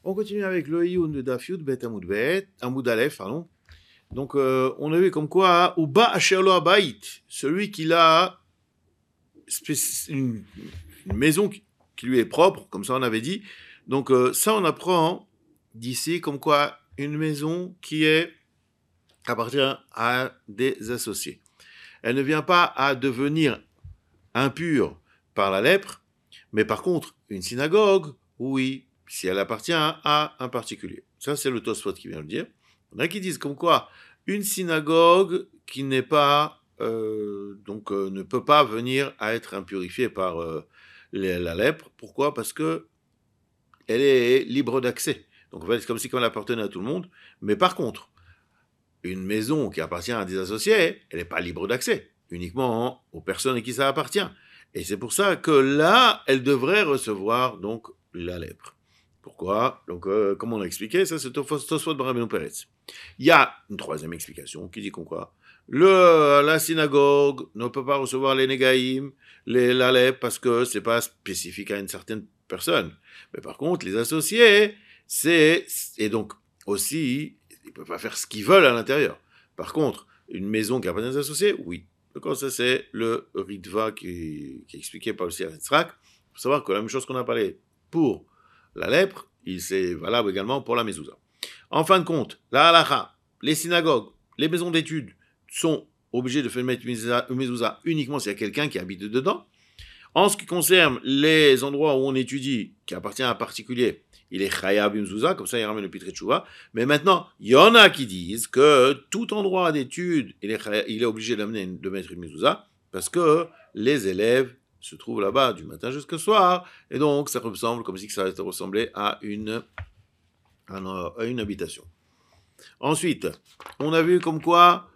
On continue avec le Iyun de Daf Yud Bet Amoud Aleph, pardon. Donc, on a vu comme quoi, Uba Asher Lo Habayit, celui qui a une maison qui lui est propre, comme ça on avait dit. Donc, ça on apprend d'ici comme quoi une maison qui appartient à des associés. Elle ne vient pas à devenir impure par la lèpre, mais par contre, une synagogue, oui, si elle appartient à un particulier. Ça, c'est le Tosfot qui vient le dire. Il y en a qui disent comme quoi une synagogue qui n'est pas, ne peut pas venir à être impurifiée par la lèpre. Pourquoi ? Parce que elle est libre d'accès. Donc en fait, c'est comme si elle appartenait à tout le monde. Mais par contre, une maison qui appartient à des associés, elle n'est pas libre d'accès, uniquement aux personnes à qui ça appartient. Et c'est pour ça que là, elle devrait recevoir donc la lèpre. Pourquoi ? Donc, comme on a expliqué, ça c'est Tosfot ben Rabbeinu Peretz. Il y a une troisième explication qui dit qu'on quoi ? La synagogue ne peut pas recevoir les négaïm, la lèpre, parce que c'est pas spécifique à une certaine personne. Mais par contre, les associés, et donc aussi, ils ne peuvent pas faire ce qu'ils veulent à l'intérieur. Par contre, une maison qui appartient aux associés, oui. Donc ça, c'est le Ritva qui est expliqué par le Sir Yitzhak. Il faut savoir que la même chose qu'on a parlé pour la lèpre, c'est valable également pour la mezouza. En fin de compte, la halacha, les synagogues, les maisons d'études sont obligées de faire mettre une mezouza uniquement s'il y a quelqu'un qui habite dedans. En ce qui concerne les endroits où on étudie, qui appartient à un particulier, il est chayab mezouza, comme ça il ramène le pitre tchouva. Mais maintenant, il y en a qui disent que tout endroit d'études, il est obligé de mettre une mezouza, parce que les élèves se trouvent là-bas du matin jusqu'au soir, et donc ça ressemble comme si ça ressemblait à une habitation. Ensuite, on a vu comme quoi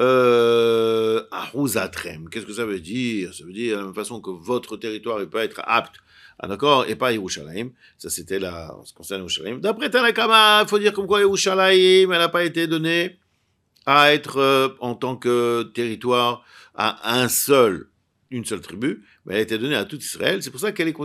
Aruzatrem, qu'est-ce que ça veut dire ? Ça veut dire de la même façon que votre territoire ne peut pas être apte, d'accord, et pas Yerushalayim. Ça c'était en ce qui concerne Yerushalayim. D'après Tanakama, il faut dire comme quoi Yerushalayim, elle n'a pas été donnée à être en tant que territoire à une seule tribu, mais elle a été donnée à tout Israël. C'est pour ça qu'elle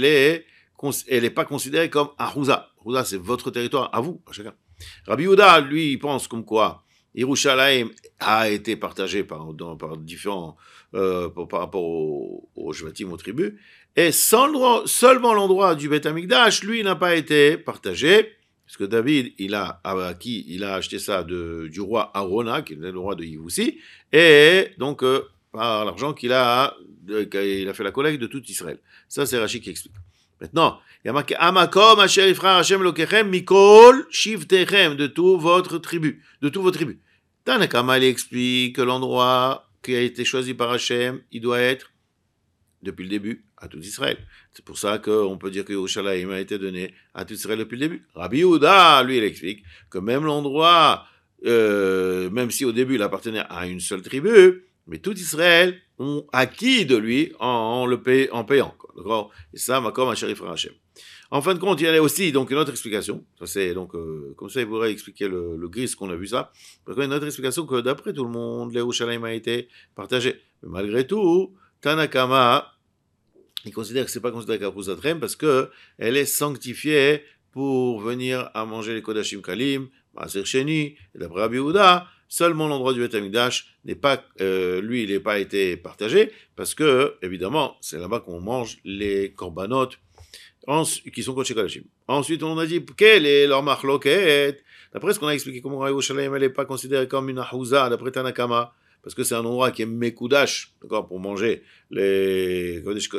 est pas considérée comme Aruza. Aruza, c'est votre territoire, à vous, à chacun. Rabbi Yehuda, lui, il pense comme quoi Yerushalayim a été partagé par différents, par rapport aux Shvatim, aux tribus, et seulement l'endroit du Beth Amikdash, lui, n'a pas été partagé, parce que David, il a acheté ça du roi Arona, qui est le roi de Yavoussi, et donc, par l'argent qu'il a fait la collecte de tout Israël. Ça, c'est Rashi qui explique. Maintenant, il y a marqué Amakom Asher Ifra Hashem Lokechem Mikol Shivtechem, de tous vos tribus. Tanakama explique que l'endroit qui a été choisi par Hashem, il doit être depuis le début à tout Israël. C'est pour ça qu'on peut dire que Yerushalayim a été donné à tout Israël depuis le début. Rabbi Yehuda, lui, il explique que même l'endroit, même si au début il appartenait à une seule tribu, mais tout Israël ont acquis de lui en payant. D'accord ? Et ça, Makom Asher Ifra Hashem. En fin de compte, il y a aussi donc une autre explication. Ça, c'est donc comme ça, il pourrait expliquer le gris qu'on a vu ça. Parce qu'il y a une autre explication que d'après tout le monde, l'Yerushalayim a été partagé. Mais malgré tout, Tanakama, il considère que c'est pas considéré comme Aruzatrem parce que elle est sanctifiée pour venir à manger les Kodashim Kalim, Maaser Sheni, et d'après Rabbi Yehuda, seulement l'endroit du Beth Amikdash n'est pas, lui, il n'est pas été partagé parce que, évidemment, c'est là-bas qu'on mange les korbanot qui sont Kodesh Kodashim. Ensuite, on a dit quel est leur machloket. D'après ce qu'on a expliqué, comment Yerushalayim elle n'est pas considérée comme une ahouza d'après Tanakama, parce que c'est un endroit qui est mekudash, d'accord, pour manger les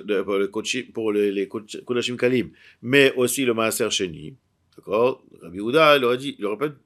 kodashim kalim, mais aussi le maaser sheni, d'accord. Rabbi Yehuda, il aurait dit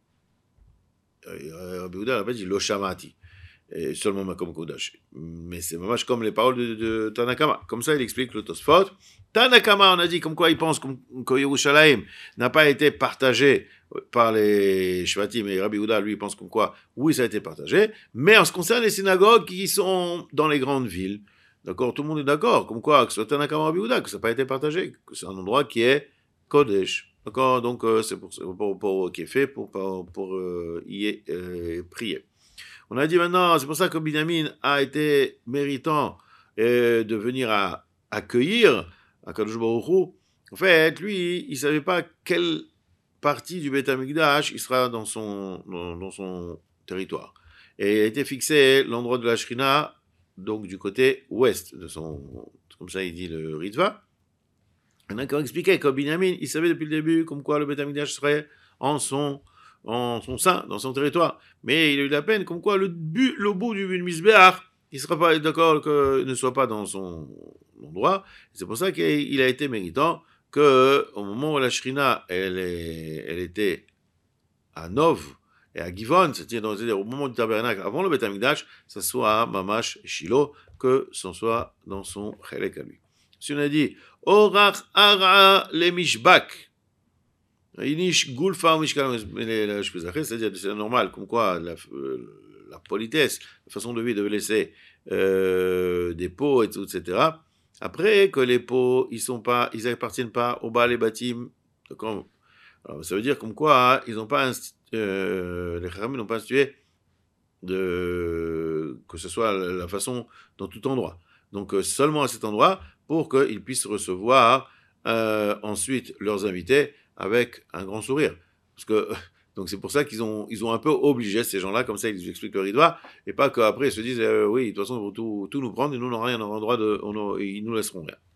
lo shamati, et seulement Makom Kodash. Mais c'est vraiment comme les paroles de Tanakama. Comme ça, il explique le Tosfot. Tanakama, on a dit comme quoi il pense que Yerushalayim n'a pas été partagé par les Shvatim, et Rabbi Yehuda, lui, pense comme quoi, oui, ça a été partagé, mais en ce qui concerne les synagogues qui sont dans les grandes villes, d'accord, tout le monde est d'accord, comme quoi, que ce soit Tanakama Rabbi Yehuda, que ça n'a pas été partagé, que c'est un endroit qui est Kodesh, d'accord, donc c'est qui est fait pour y prier. On a dit maintenant, c'est pour ça que Binyamin a été méritant de venir à accueillir Akadosh Baruch Hu. En fait, lui, il ne savait pas quelle partie du Beth Amikdash, il sera dans son territoire. Et il a été fixé l'endroit de la Shrina, donc du côté ouest de son, comme ça il dit le Ritva. On a encore expliqué que Binyamin, il savait depuis le début comme quoi le Beth Amikdash serait en son sein, dans son territoire. Mais il a eu la peine comme quoi le bout du Mizbeach, il ne sera pas d'accord qu'il ne soit pas dans son endroit. C'est pour ça qu'il a été méritant qu'au moment où la Shrina, elle était à Nov et à Givon, c'est-à-dire au moment du tabernacle, avant le Beth Amikdash, ça soit à Mamash et Shiloh, que ce soit dans son Chelek à lui. Si on a dit Orach Ara le Mishbak, Inish Gulfa ou Mishkal, c'est-à-dire c'est normal, comme quoi la politesse, la façon de vivre devait laisser des pots, etc. Après que les pots, ils appartiennent pas au Baal et Batim, alors ça veut dire comme quoi ils n'ont pas les Chachamim n'ont pas institué que ce soit la façon dans tout endroit. Donc seulement à cet endroit pour qu'ils puissent recevoir ensuite leurs invités avec un grand sourire. Parce que donc c'est pour ça qu'ils ont un peu obligé ces gens-là, comme ça ils expliquent leur ridva, et pas qu'après ils se disent oui, de toute façon ils vont tout nous prendre et nous n'aurons rien, ils nous laisseront rien.